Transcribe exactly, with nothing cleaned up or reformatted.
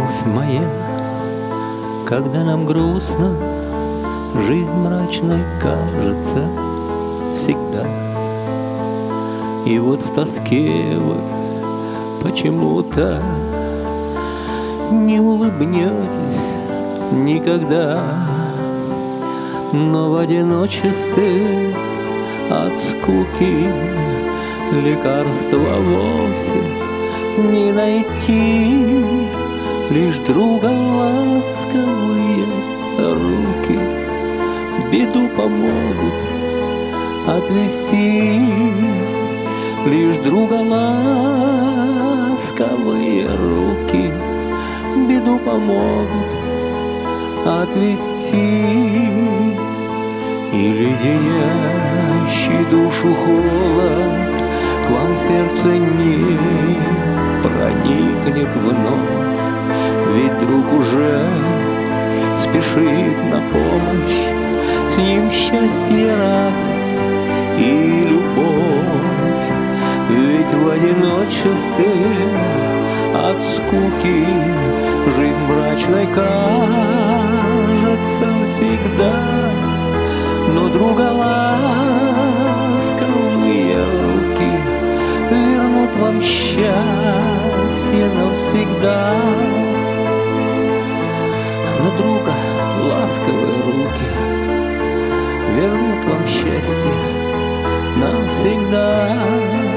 любовь моя, когда нам грустно, жизнь мрачной кажется всегда. И вот в тоске вы почему-то не улыбнетесь никогда, но в одиночестве от скуки лекарства вовсе не найти. Лишь друга ласковые руки беду помогут отвести. Лишь друга ласковые руки беду помогут отвести. И леденящий душу холод к вам в сердце не проникнет вновь, ведь друг уже спешит на помощь, с ним счастье, радость и любовь. Ведь в одиночестве от скуки жизнь мрачной кажется всегда, но друга ласковые руки вернут вам счастье навсегда. Но друга ласковые руки вернут вам счастье навсегда.